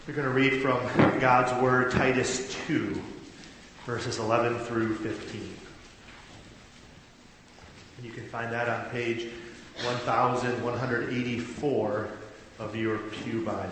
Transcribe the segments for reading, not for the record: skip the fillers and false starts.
We're going to read from God's Word, Titus 2, verses 11 through 15. And you can find that on page 1184 of your Pew Bibles.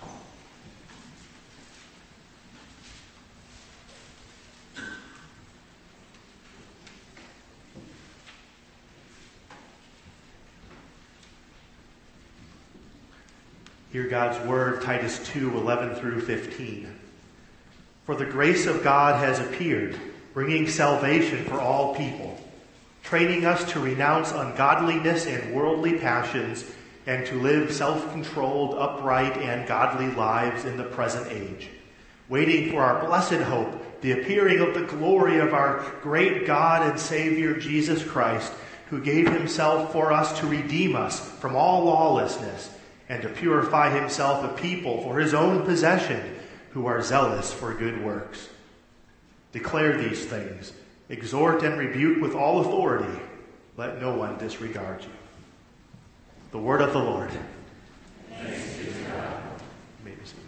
Hear God's Word, Titus 2, 11 through 15. For the grace of God has appeared, bringing salvation for all people, training us to renounce ungodliness and worldly passions, and to live self-controlled, upright, and godly lives in the present age, waiting for our blessed hope, the appearing of the glory of our great God and Savior, Jesus Christ, who gave himself for us to redeem us from all lawlessness, and to purify himself a people for his own possession, who are zealous for good works. Declare these things, exhort and rebuke with all authority. Let no one disregard you. The word of the Lord. Thanks be to God. You may be seated.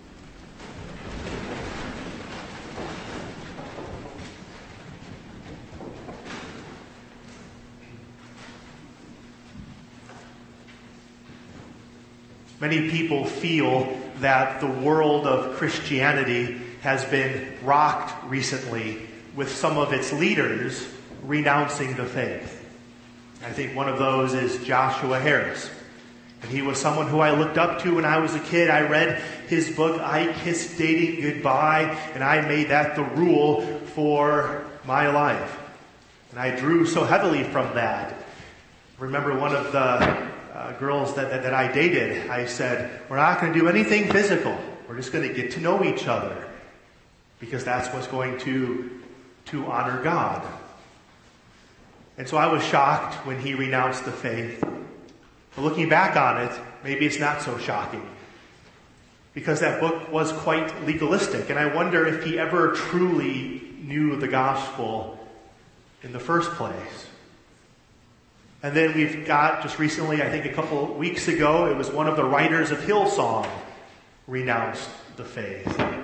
Many people feel that the world of Christianity has been rocked recently with some of its leaders renouncing the faith. I think one of those is Joshua Harris. And he was someone who I looked up to when I was a kid. I read his book, I Kissed Dating Goodbye, and I made that the rule for my life. And I drew so heavily from that. I remember one of the girls that I dated, I said, we're not going to do anything physical. We're just going to get to know each other, because that's what's going to honor God. And so I was shocked when he renounced the faith. But looking back on it, maybe it's not so shocking, because that book was quite legalistic, and I wonder if he ever truly knew the gospel in the first place. And then we've got, just recently, I think a couple weeks ago, it was one of the writers of Hillsong renounced the faith. And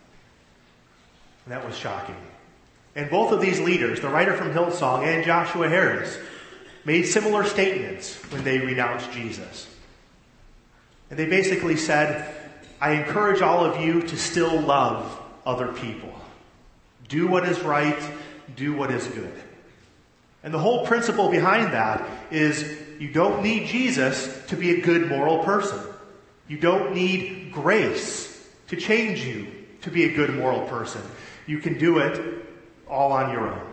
that was shocking. And both of these leaders, the writer from Hillsong and Joshua Harris, made similar statements when they renounced Jesus. And they basically said, I encourage all of you to still love other people. Do what is right, do what is good. And the whole principle behind that is you don't need Jesus to be a good moral person. You don't need grace to change you to be a good moral person. You can do it all on your own.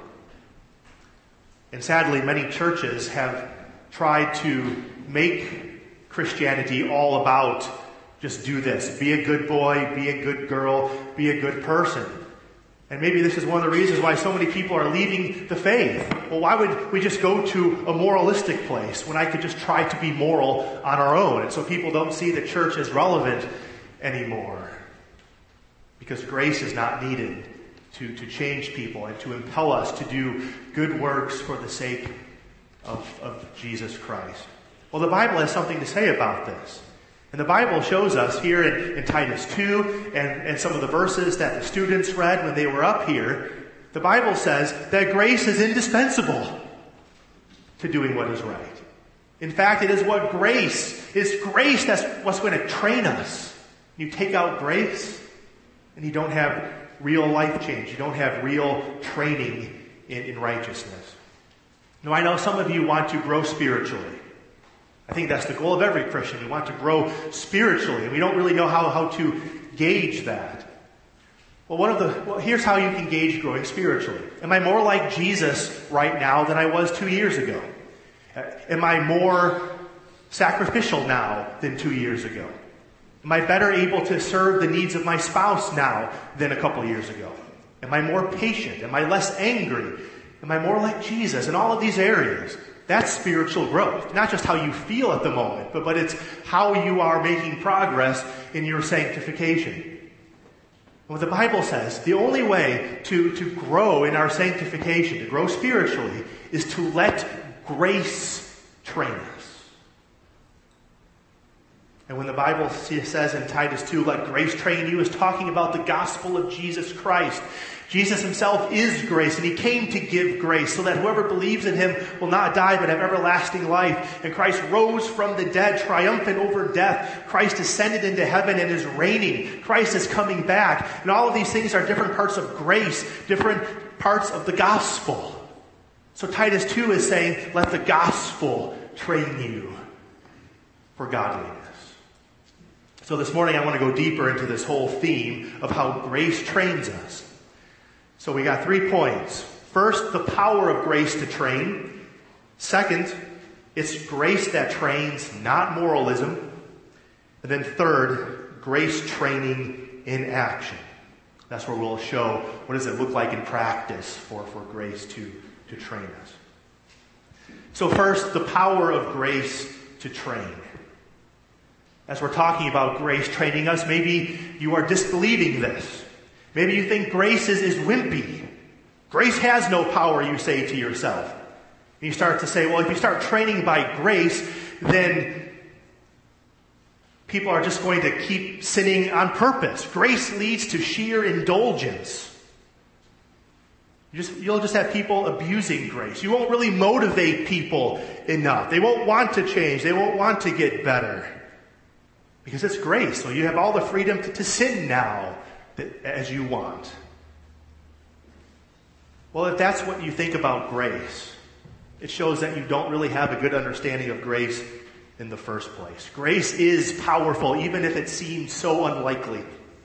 And sadly, many churches have tried to make Christianity all about just do this. Be a good boy, be a good girl, be a good person. And maybe this is one of the reasons why so many people are leaving the faith. Well, why would we just go to a moralistic place when I could just try to be moral on our own? And so people don't see the church as relevant anymore, because grace is not needed to change people and to impel us to do good works for the sake of Jesus Christ. Well, the Bible has something to say about this. And the Bible shows us here in Titus 2 and some of the verses that the students read when they were up here, the Bible says that grace is indispensable to doing what is right. In fact, it is grace that's what's going to train us. You take out grace and you don't have real life change. You don't have real training in righteousness. Now, I know some of you want to grow spiritually. I think that's the goal of every Christian. We want to grow spiritually, and we don't really know how to gauge that. Well, here's how you can gauge growing spiritually. Am I more like Jesus right now than I was 2 years ago? Am I more sacrificial now than 2 years ago? Am I better able to serve the needs of my spouse now than a couple years ago? Am I more patient? Am I less angry? Am I more like Jesus in all of these areas? That's spiritual growth. Not just how you feel at the moment, but it's how you are making progress in your sanctification. What the Bible says, the only way to grow in our sanctification, to grow spiritually, is to let grace train us. And when the Bible says in Titus 2, let grace train you, is talking about the gospel of Jesus Christ. Jesus himself is grace, and he came to give grace so that whoever believes in him will not die but have everlasting life. And Christ rose from the dead, triumphant over death. Christ ascended into heaven and is reigning. Christ is coming back. And all of these things are different parts of grace, different parts of the gospel. So Titus 2 is saying, let the gospel train you for godliness. So this morning I want to go deeper into this whole theme of how grace trains us. So we got 3 points. First, the power of grace to train. Second, it's grace that trains, not moralism. And then third, grace training in action. That's where we'll show what does it look like in practice for grace to train us. So first, the power of grace to train. As we're talking about grace training us, maybe you are disbelieving this. Maybe you think grace is wimpy. Grace has no power, you say to yourself. And you start to say, well, if you start training by grace, then people are just going to keep sinning on purpose. Grace leads to sheer indulgence. You'll just have people abusing grace. You won't really motivate people enough. They won't want to change. They won't want to get better. Because it's grace, so you have all the freedom to sin now as you want. Well, if that's what you think about grace, it shows that you don't really have a good understanding of grace in the first place. Grace is powerful, even if it seems so unlikely.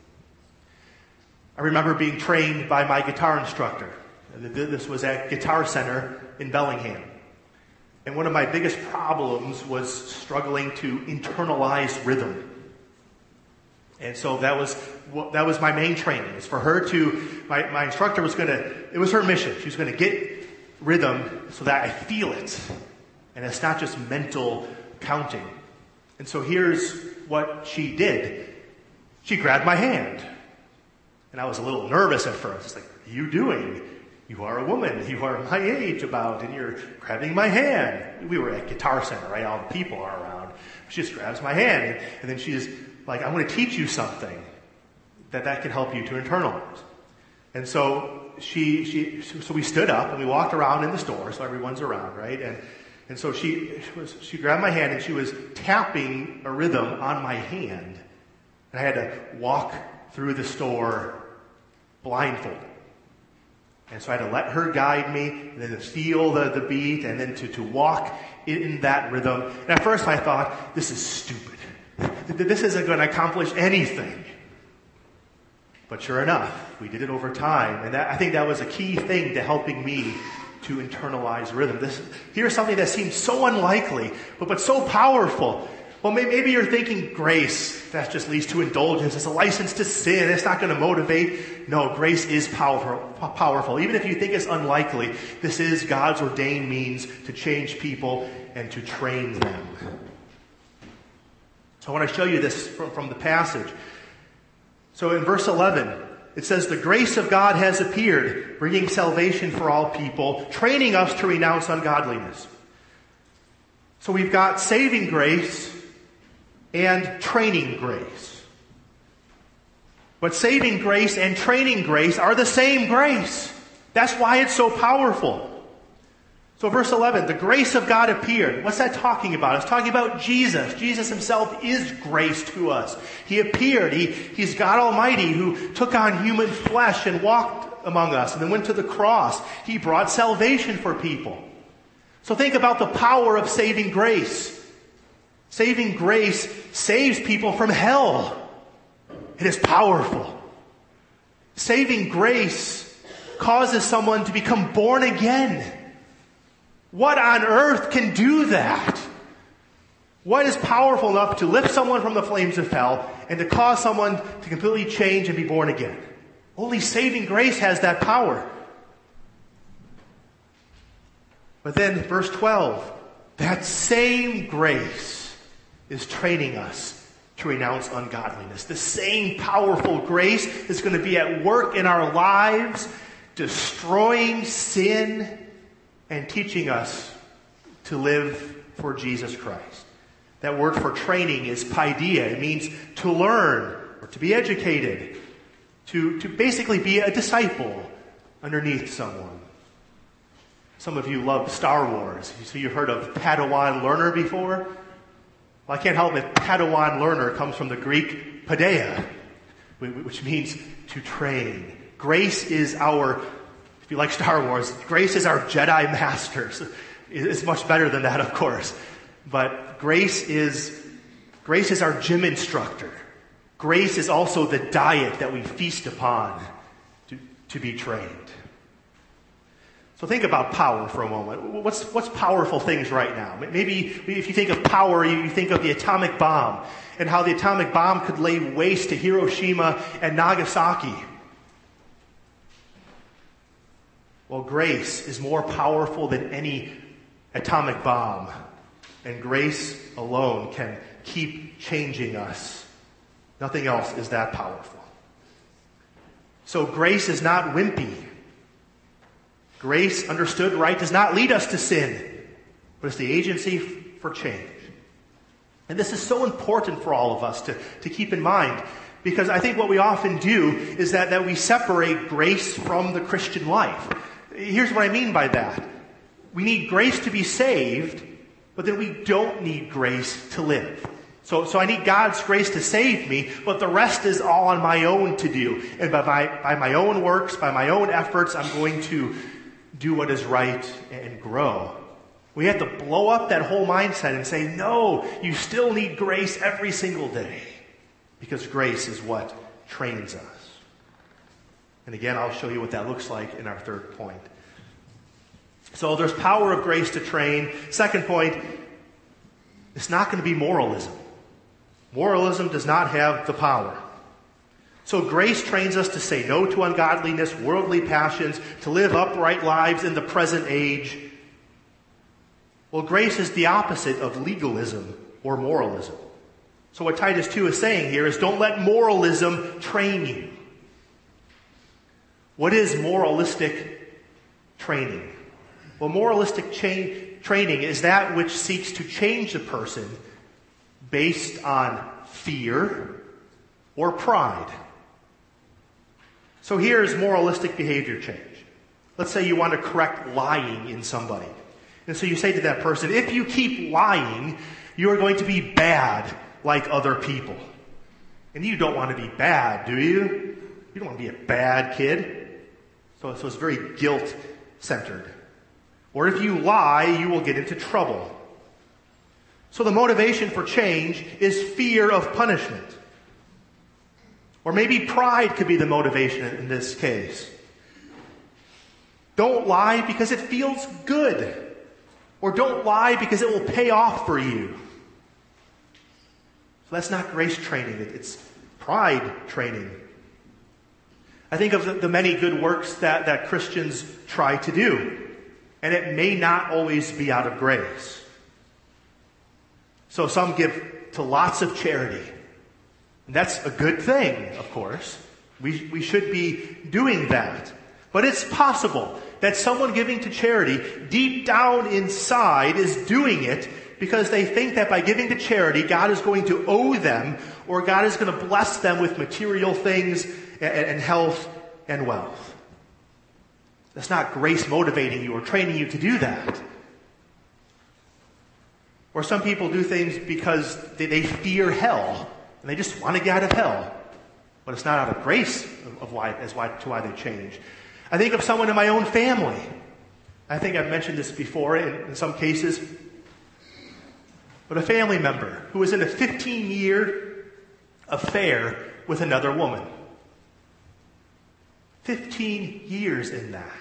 I remember being trained by my guitar instructor. This was at Guitar Center in Bellingham. And one of my biggest problems was struggling to internalize rhythm. And so that was my main training. It's for her to, my instructor was it was her mission. She was going to get rhythm so that I feel it. And it's not just mental counting. And so here's what she did. She grabbed my hand. And I was a little nervous at first. It's like, what are you doing? You are a woman. You are my age about, and you're grabbing my hand. We were at Guitar Center, right? All the people are around. She just grabs my hand. And then she's like, I'm going to teach you something that can help you to internalize. And so so we stood up and we walked around in the store, so everyone's around, right? And so she grabbed my hand and she was tapping a rhythm on my hand. And I had to walk through the store blindfolded. And so I had to let her guide me, and then to feel the beat, and then to walk in that rhythm. And at first I thought, this is stupid. This isn't going to accomplish anything. But sure enough, we did it over time. And I think that was a key thing to helping me to internalize rhythm. Here's something that seems so unlikely, but so powerful. Well, maybe you're thinking grace, that just leads to indulgence. It's a license to sin. It's not going to motivate. No, grace is powerful. Even if you think it's unlikely, this is God's ordained means to change people and to train them. So I want to show you this from the passage. So in verse 11, it says, the grace of God has appeared, bringing salvation for all people, training us to renounce ungodliness. So we've got saving grace and training grace. But saving grace and training grace are the same grace. That's why it's so powerful. So verse 11, the grace of God appeared. What's that talking about? It's talking about Jesus. Jesus himself is grace to us. He appeared. He's God Almighty who took on human flesh and walked among us and then went to the cross. He brought salvation for people. So think about the power of saving grace. Saving grace saves people from hell. It is powerful. Saving grace causes someone to become born again. What on earth can do that? What is powerful enough to lift someone from the flames of hell and to cause someone to completely change and be born again? Only saving grace has that power. But then verse 12, that same grace is training us to renounce ungodliness. The same powerful grace is going to be at work in our lives, destroying sin and teaching us to live for Jesus Christ. That word for training is paideia. It means to learn or to be educated, to basically be a disciple underneath someone. Some of you love Star Wars, so you've heard of Padawan learner before? Well, I can't help it. Padawan learner comes from the Greek paideia, which means to train. Grace is our, if you like Star Wars, grace is our Jedi masters. It's much better than that, of course. But grace is our gym instructor. Grace is also the diet that we feast upon to be trained. So think about power for a moment. What's powerful things right now? Maybe if you think of power, you think of the atomic bomb and how the atomic bomb could lay waste to Hiroshima and Nagasaki. Well, grace is more powerful than any atomic bomb, and grace alone can keep changing us. Nothing else is that powerful. So grace is not wimpy. Grace, understood right, does not lead us to sin, but it's the agency for change. And this is so important for all of us to keep in mind, because I think what we often do is that we separate grace from the Christian life. Here's what I mean by that. We need grace to be saved, but then we don't need grace to live. So I need God's grace to save me, but the rest is all on my own to do. And by my own works, by my own efforts, I'm going to do what is right and grow. We have to blow up that whole mindset and say, no, you still need grace every single day, because grace is what trains us. And again, I'll show you what that looks like in our third point. So there's power of grace to train. Second point, it's not going to be moralism. Moralism does not have the power. So grace trains us to say no to ungodliness, worldly passions, to live upright lives in the present age. Well, grace is the opposite of legalism or moralism. So what Titus 2 is saying here is don't let moralism train you. What is moralistic training? Well, moralistic training is that which seeks to change the person based on fear or pride. So here's moralistic behavior change. Let's say you want to correct lying in somebody. And so you say to that person, if you keep lying, you are going to be bad like other people. And you don't want to be bad, do you? You don't want to be a bad kid. So it's very guilt-centered. Or if you lie, you will get into trouble. So the motivation for change is fear of punishment. Or maybe pride could be the motivation in this case. Don't lie because it feels good. Or don't lie because it will pay off for you. So that's not grace training. It's pride training. I think of the many good works that Christians try to do. And it may not always be out of grace. So some give to lots of charity. And that's a good thing, of course. We should be doing that. But it's possible that someone giving to charity deep down inside is doing it because they think that by giving to charity, God is going to owe them, or God is going to bless them with material things and health and wealth. That's not grace motivating you or training you to do that. Or some people do things because they fear hell, and they just want to get out of hell. But it's not out of grace to why they change. I think of someone in my own family. I think I've mentioned this before in some cases. But a family member who was in a 15-year affair with another woman. 15 years in that.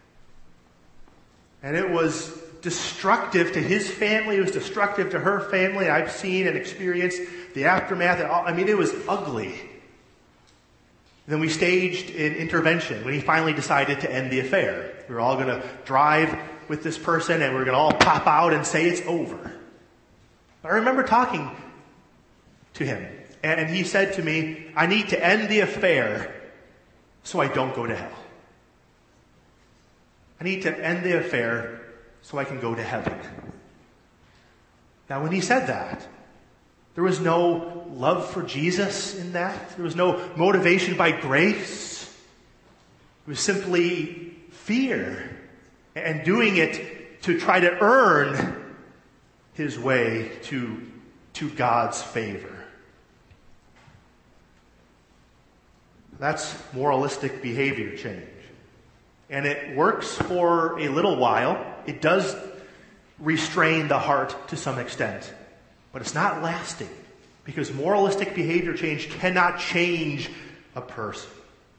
And it was destructive to his family. It was destructive to her family. I've seen and experienced the aftermath. It was ugly. Then we staged an intervention when he finally decided to end the affair. We were all going to drive with this person and we were going to all pop out and say it's over. But I remember talking to him and he said to me, I need to end the affair so I don't go to hell. I need to end the affair so I can go to heaven. Now when he said that, There was no love for Jesus in that. There was no motivation by grace. It was simply fear and doing it to try to earn his way to God's favor. That's moralistic behavior change. And it works for a little while. It does restrain the heart to some extent. But it's not lasting. Because moralistic behavior change cannot change a person.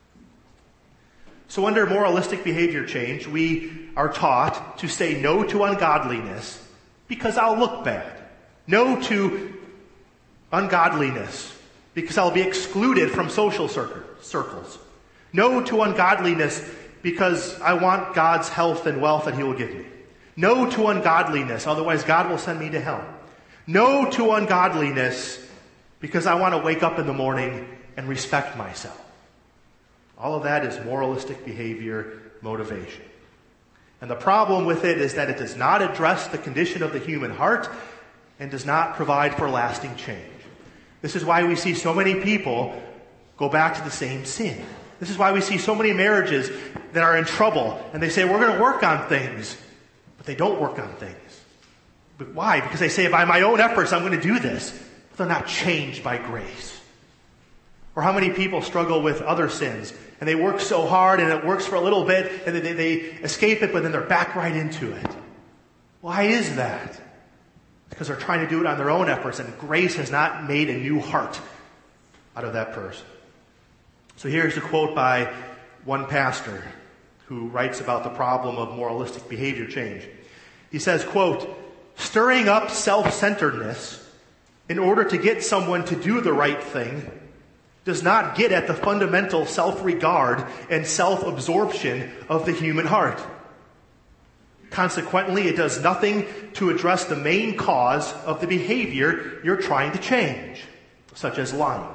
So under moralistic behavior change, we are taught to say no to ungodliness because I'll look bad. No to ungodliness because I'll be excluded from social circles. No to ungodliness because I want God's health and wealth that he will give me. No to ungodliness, otherwise God will send me to hell. No to ungodliness because I want to wake up in the morning and respect myself. All of that is moralistic behavior motivation. And the problem with it is that it does not address the condition of the human heart and does not provide for lasting change. This is why we see so many people go back to the same sin. This is why we see so many marriages that are in trouble and they say, we're going to work on things, but they don't work on things. But why? Because they say, by my own efforts, I'm going to do this. But they're not changed by grace. Or how many people struggle with other sins and they work so hard and it works for a little bit and they escape it, but then they're back right into it. Why is that? Because they're trying to do it on their own efforts and grace has not made a new heart out of that person. So here's a quote by one pastor who writes about the problem of moralistic behavior change. He says, quote, "Stirring up self-centeredness in order to get someone to do the right thing does not get at the fundamental self-regard and self-absorption of the human heart. Consequently, it does nothing to address the main cause of the behavior you're trying to change, such as lying.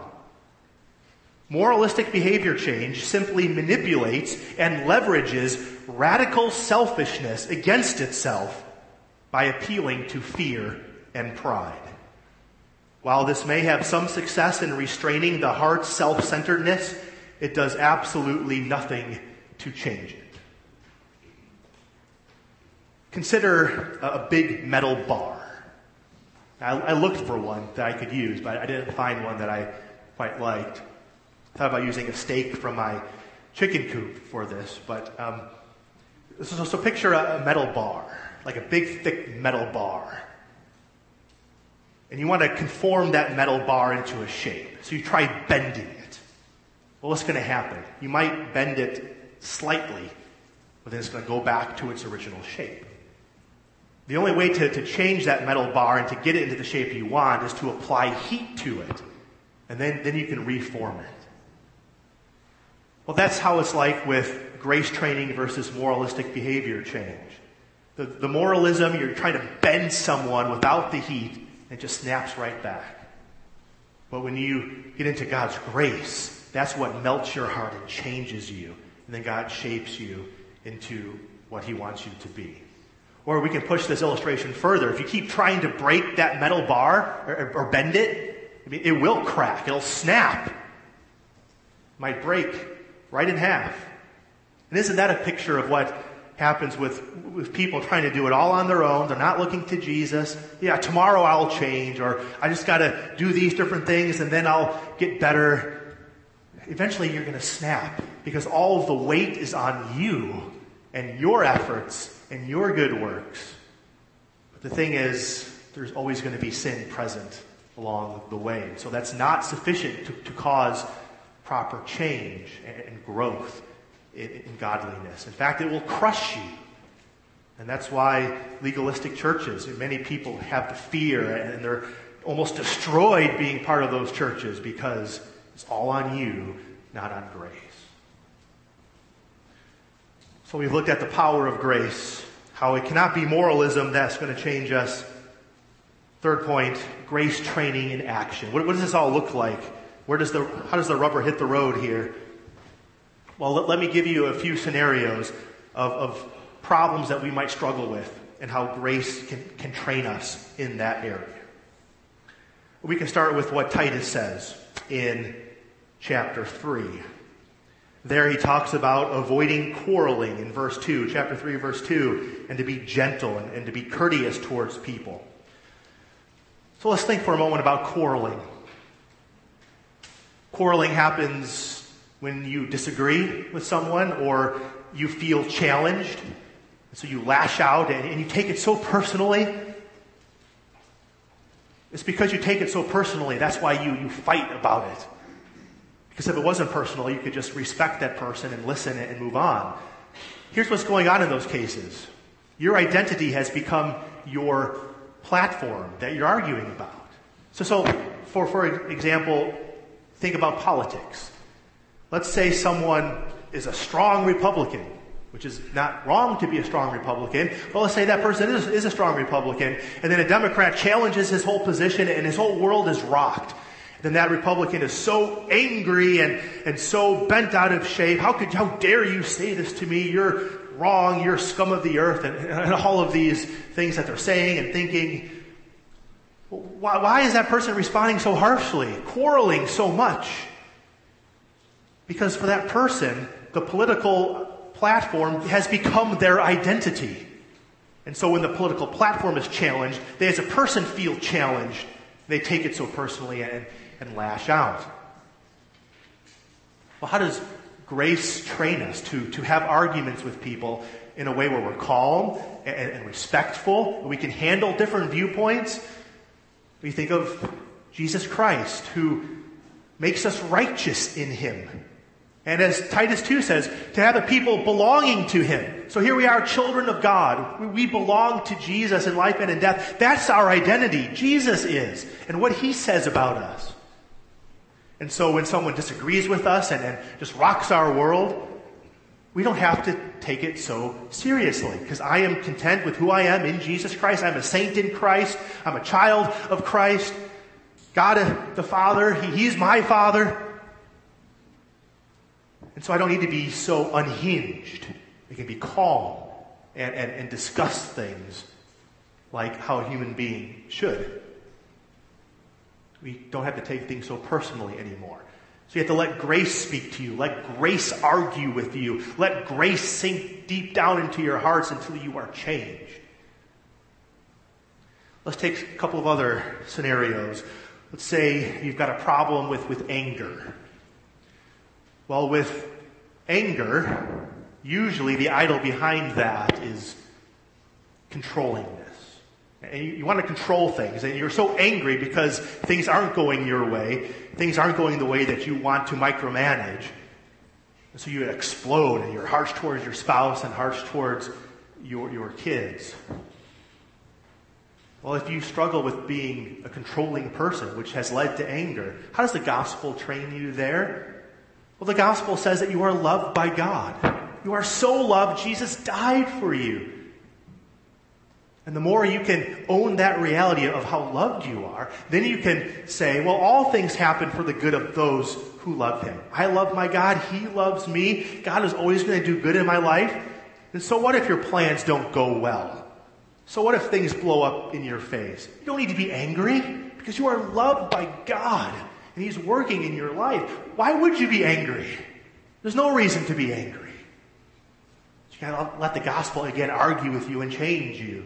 Moralistic behavior change simply manipulates and leverages radical selfishness against itself by appealing to fear and pride. While this may have some success in restraining the heart's self-centeredness, it does absolutely nothing to change it." Consider a big metal bar. I looked for one that I could use, but I didn't find one that I quite liked. I thought about using a steak from my chicken coop for this, but so picture a metal bar, like a big, thick metal bar. And you want to conform that metal bar into a shape. So you try bending it. Well, what's going to happen? You might bend it slightly, but then it's going to go back to its original shape. The only way to change that metal bar and to get it into the shape you want is to apply heat to it. And then you can reform it. Well, that's how it's like with grace training versus moralistic behavior change. The moralism, you're trying to bend someone without the heat, and it just snaps right back. But when you get into God's grace, that's what melts your heart and changes you. And then God shapes you into what he wants you to be. Or we can push this illustration further. If you keep trying to break that metal bar or bend it, I mean, it will crack. It'll snap. It might break right in half. And isn't that a picture of what happens with people trying to do it all on their own? They're not looking to Jesus. Yeah, tomorrow I'll change, or I just got to do these different things and then I'll get better. Eventually you're going to snap because all of the weight is on you and your efforts and your good works. But the thing is, there's always going to be sin present along the way. So that's not sufficient to cause proper change and growth in godliness. In fact, it will crush you. And that's why legalistic churches, many people have the fear and they're almost destroyed being part of those churches because it's all on you, not on grace. So we've looked at the power of grace, how it cannot be moralism that's going to change us. Third point, grace training in action. What does this all look like? How does the rubber hit the road here? Well, let me give you a few scenarios of problems that we might struggle with and how grace can train us in that area. We can start with what Titus says in chapter 3. There he talks about avoiding quarreling in verse 2, chapter 3, verse 2, and to be gentle and to be courteous towards people. So let's think for a moment about quarreling. Quarreling happens when you disagree with someone or you feel challenged. So you lash out and you take it so personally. It's because you take it so personally. That's why you fight about it. Because if it wasn't personal, you could just respect that person and listen and move on. Here's what's going on in those cases. Your identity has become your platform that you're arguing about. So for example, think about politics. Let's say someone is a strong Republican, which is not wrong to be a strong Republican, but let's say that person is a strong Republican, and then a Democrat challenges his whole position and his whole world is rocked. Then that Republican is so angry and so bent out of shape. How dare you say this to me? You're wrong. You're scum of the earth, and all of these things that they're saying and thinking. Why is that person responding so harshly, quarreling so much? Because for that person, the political platform has become their identity. And so when the political platform is challenged, they as a person feel challenged. They take it so personally and lash out. Well, how does grace train us to have arguments with people in a way where we're calm and respectful, we can handle different viewpoints? We think of Jesus Christ, who makes us righteous in him. And as Titus 2 says, to have a people belonging to him. So here we are, children of God. We belong to Jesus in life and in death. That's our identity. Jesus is. And what he says about us. And so when someone disagrees with us and just rocks our world, we don't have to take it so seriously. Because I am content with who I am in Jesus Christ. I'm a saint in Christ. I'm a child of Christ. God the Father, he's my Father. And so I don't need to be so unhinged. We can be calm and discuss things like how a human being should. We don't have to take things so personally anymore. So you have to let grace speak to you. Let grace argue with you. Let grace sink deep down into your hearts until you are changed. Let's take a couple of other scenarios. Let's say you've got a problem with anger. Well, with anger, usually the idol behind that is controllingness. And you want to control things, and you're so angry because things aren't going your way, things aren't going the way that you want to micromanage. And so you explode, and you're harsh towards your spouse and harsh towards your kids. Well, if you struggle with being a controlling person, which has led to anger, how does the gospel train you there? Well, the gospel says that you are loved by God. You are so loved, Jesus died for you. And the more you can own that reality of how loved you are, then you can say, well, all things happen for the good of those who love him. I love my God. He loves me. God is always going to do good in my life. And so what if your plans don't go well? So what if things blow up in your face? You don't need to be angry because you are loved by God and he's working in your life. Why would you be angry? There's no reason to be angry. You gotta let the gospel again argue with you and change you.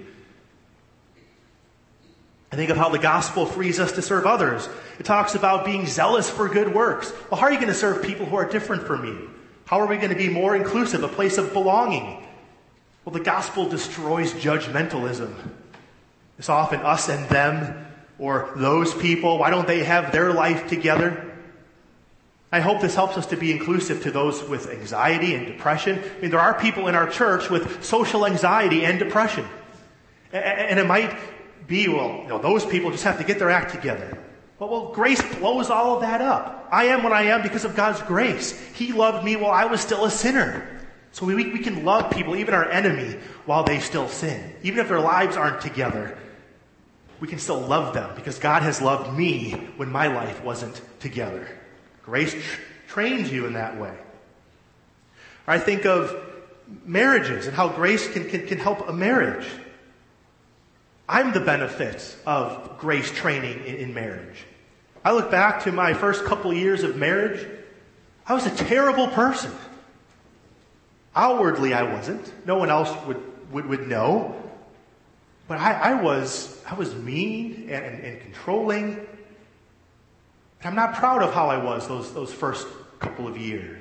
I think of how the gospel frees us to serve others. It talks about being zealous for good works. Well, how are you going to serve people who are different from you? How are we going to be more inclusive, a place of belonging? Well, the gospel destroys judgmentalism. It's often us and them, or those people. Why don't they have their life together? I hope this helps us to be inclusive to those with anxiety and depression. I mean, there are people in our church with social anxiety and depression. And it might be, well, those people just have to get their act together. Well, grace blows all of that up. I am what I am because of God's grace. He loved me while I was still a sinner. So we can love people, even our enemy, while they still sin. Even if their lives aren't together, we can still love them because God has loved me when my life wasn't together. Grace trains you in that way. I think of marriages and how grace can help a marriage. I'm the benefit of grace training in marriage. I look back to my first couple years of marriage. I was a terrible person. Outwardly, I wasn't. No one else would know. But I was mean and controlling. And I'm not proud of how I was those first couple of years.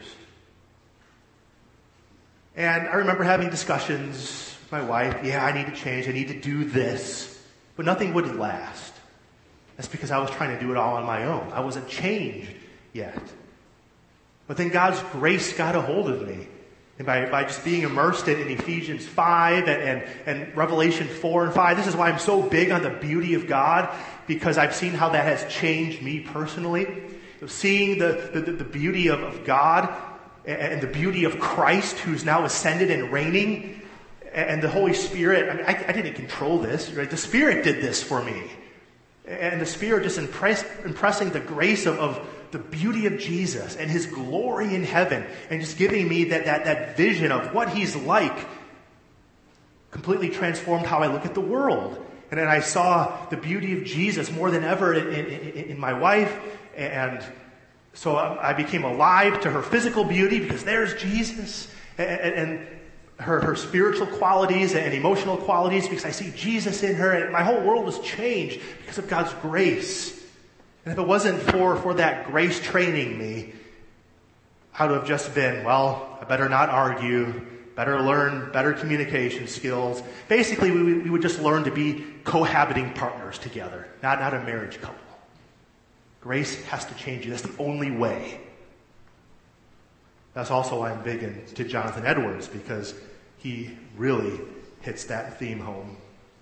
And I remember having discussions with my wife. Yeah, I need to change. I need to do this. But nothing would last. That's because I was trying to do it all on my own. I wasn't changed yet. But then God's grace got a hold of me. And by just being immersed in Ephesians 5 and Revelation 4 and 5, this is why I'm so big on the beauty of God, because I've seen how that has changed me personally. Seeing the beauty of God and the beauty of Christ, who's now ascended and reigning, and the Holy Spirit. I mean, I didn't control this, right? The Spirit did this for me. And the Spirit just impressing the grace of the beauty of Jesus and His glory in heaven, and just giving me that vision of what He's like, completely transformed how I look at the world. And then I saw the beauty of Jesus more than ever in my wife, and so I became alive to her physical beauty because there's Jesus, and her spiritual qualities and emotional qualities because I see Jesus in her, and my whole world was changed because of God's grace. And if it wasn't for that grace training me, I would have just been, well, I better not argue, better learn better communication skills. Basically, we would just learn to be cohabiting partners together, not a marriage couple. Grace has to change you. That's the only way. That's also why I'm big into Jonathan Edwards, because he really hits that theme home.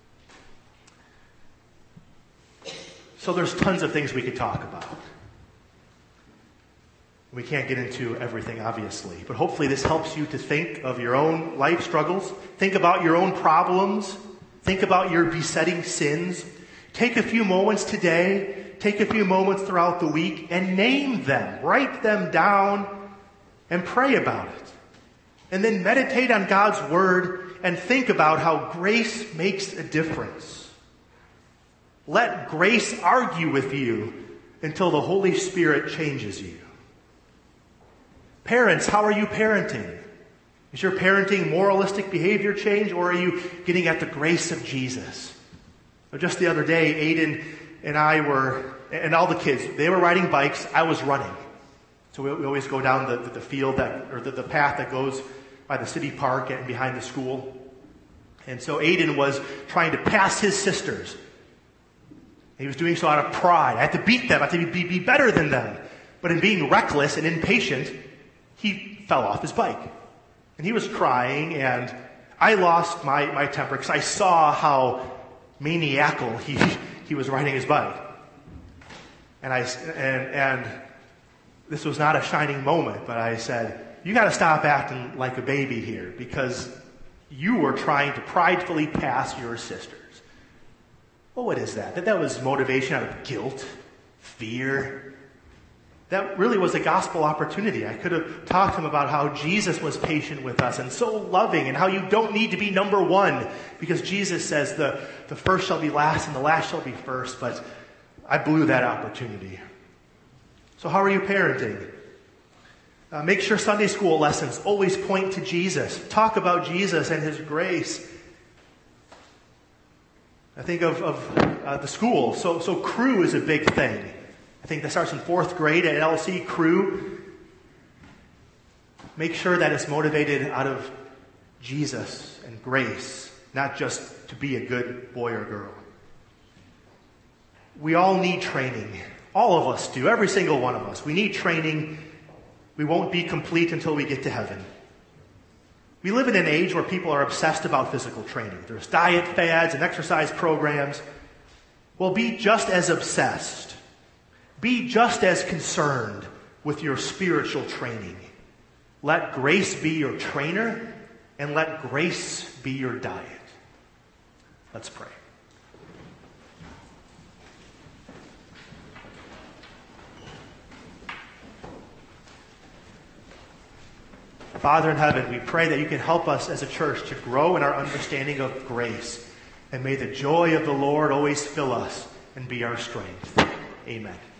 So there's tons of things we could talk about. We can't get into everything, obviously, but hopefully this helps you to think of your own life struggles, think about your own problems, think about your besetting sins. Take a few moments today, take a few moments throughout the week, and name them, write them down, and pray about it. And then meditate on God's Word and think about how grace makes a difference. Let grace argue with you until the Holy Spirit changes you. Parents, how are you parenting? Is your parenting moralistic behavior change, or are you getting at the grace of Jesus? Just the other day, Aiden and I and all the kids, they were riding bikes, I was running. So we always go down the field or the path that goes by the city park and behind the school. And so Aiden was trying to pass his sisters. He was doing so out of pride. I had to beat them. I had to be better than them. But in being reckless and impatient, he fell off his bike. And he was crying, and I lost my temper because I saw how maniacal he was riding his bike. And this was not a shining moment, but I said, you got to stop acting like a baby here, because you were trying to pridefully pass your sisters. Well, what is that? That was motivation out of guilt, fear. That really was a gospel opportunity. I could have talked to him about how Jesus was patient with us and so loving, and how you don't need to be number one, because Jesus says the first shall be last and the last shall be first, but I blew that opportunity. So how are you parenting? Make sure Sunday school lessons always point to Jesus. Talk about Jesus and His grace. I think of the school. So crew is a big thing. I think that starts in 4th grade at LC. Crew. Make sure that it's motivated out of Jesus and grace, not just to be a good boy or girl. We all need training. All of us do. Every single one of us. We need training. We won't be complete until we get to heaven. We live in an age where people are obsessed about physical training. There's diet fads and exercise programs. Well, be just as obsessed. Be just as concerned with your spiritual training. Let grace be your trainer, and let grace be your diet. Let's pray. Father in heaven, we pray that you can help us as a church to grow in our understanding of grace, And may the joy of the Lord always fill us and be our strength. Amen.